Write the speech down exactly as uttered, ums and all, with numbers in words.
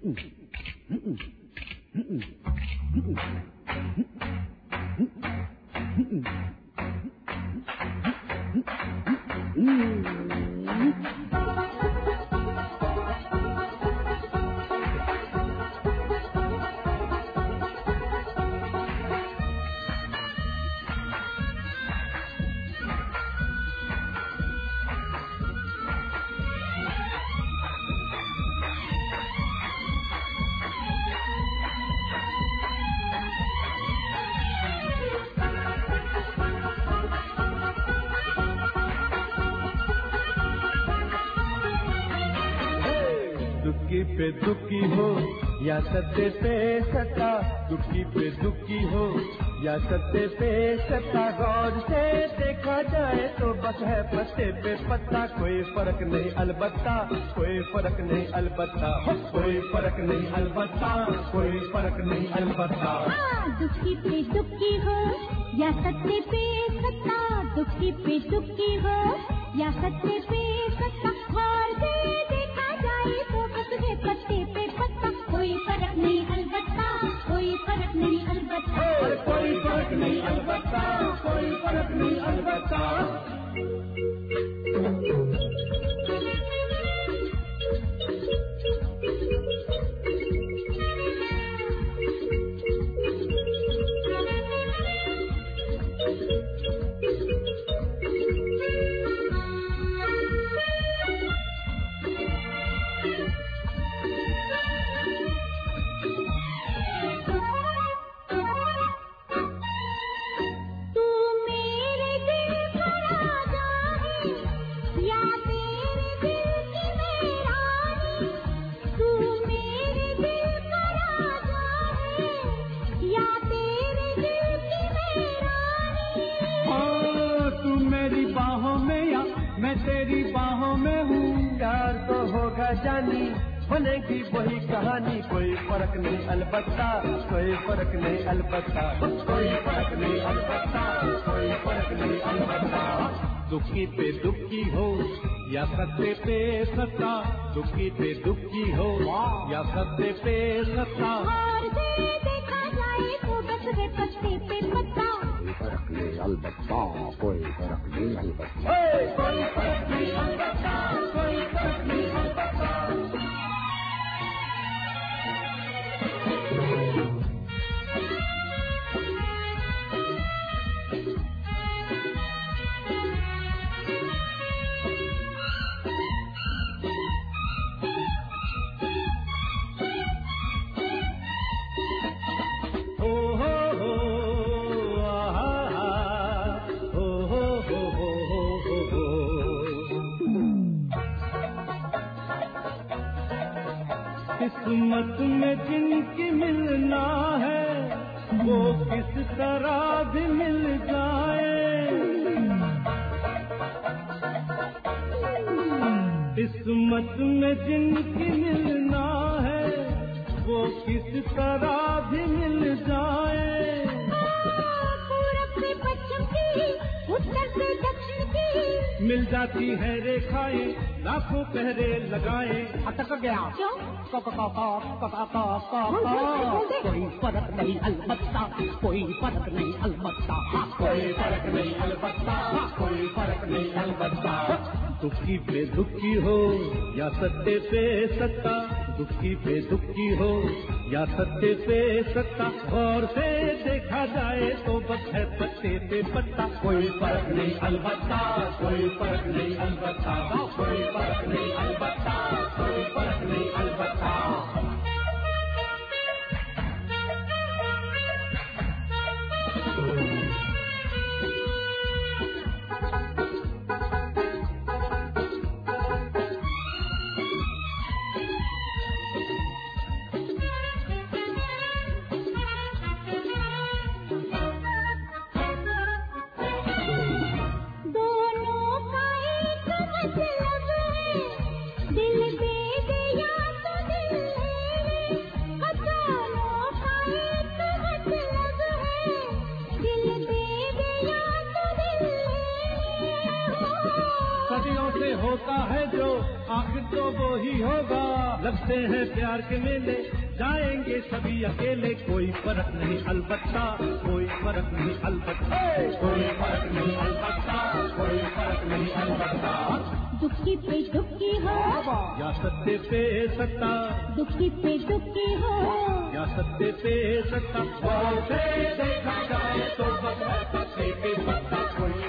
दुखी पे दुखी हो या सत्य पे सत्ता, दुखी पे दुखी हो या सत्य पे सत्ता, गौर से देखा जाए तो बस है पत्ते पे पत्ता। कोई फर्क नहीं अलबत्ता, कोई फर्क नहीं अलबत्ता, कोई फर्क नहीं अलबत्ता, कोई फर्क नहीं अलबत्ता। दुखी पे दुखी हो या सत्य पे सत्ता, दुखी पे दुखी हो या सत्य पे सत्ता, गौर से देखा जाए तो बस है पत्ते पे पत्ता। कोई फर्क नहीं अलबत्ता, कोई फर्क नहीं अलबत्ता, कोई फर्क नहीं अलबत्ता, कोई फर्क नहीं अलबत्ता। तेरी बाहों में हूँ, प्यार तो होगा जानी, बनेगी वही कहानी। कोई फर्क नहीं अलबत्ता, कोई फर्क नहीं अलबत्ता, कोई फर्क नहीं अलबत्ता, कोई फर्क नहीं अलबत्ता। दुखी पे दुखी हो या सत्य पे सत्ता, दुखी पे दुखी हो या सत्य पे सत्ता, गौर से देखा जाए तो बस है पत्ते पे पत्ता। कोई फर्क नहीं अलबत्ता, कोई फर्क नहीं अलबत्ता, कोई फर्क नहीं अलबत्ता, कोई फर्क नहीं अलबत्ता। किस्मत में जिनकी मिलना है वो किस तरह भी मिल जाए, किस्मत में जिनकी मिलना है वो किस तरह भी मिल जाए। पूरब से पश्चिम की, उत्तर से दक्षिण की, मिल जाती है रेखाएं, लाखों पहरे लगाए। अटक गया क्यों? कोई फर्क नहीं अलबत्ता, कोई फर्क नहीं अलबत्ता, कोई फर्क नहीं अलबत्ता, कोई फर्क नहीं अलबत्ता। दुखी पे दुखी हो या सत्य पे सत्ता, दुखी पे दुखी हो या सत्य पे सत्ता, गौर से देखा जाए तो बस है पत्ते पे पत्ता। कोई फर्क नहीं अलबत्ता, कोई फर्क नहीं अलबत्ता, कोई फर्क नहीं अलबत्ता, कोई फर्क नहीं अलबत्ता। दोनों का एक मतलब है, दिल पे जो आखिर तो वो ही होगा। लगते हैं प्यार के मेले, जाएंगे सभी अकेले, कोई फर्क नहीं अलबत्ता, कोई फर्क नहीं अलबत्ता, कोई फर्क नहीं अलबत्ता, कोई फर्क नहीं अलबत्ता। दुखी पे दुखी हो या सत्ते पे सत्ता, दुखी पे दुखी हो या सत्ते पे सत्ता, देखा जाए तो बस सत्ते पे सत्ता, कोई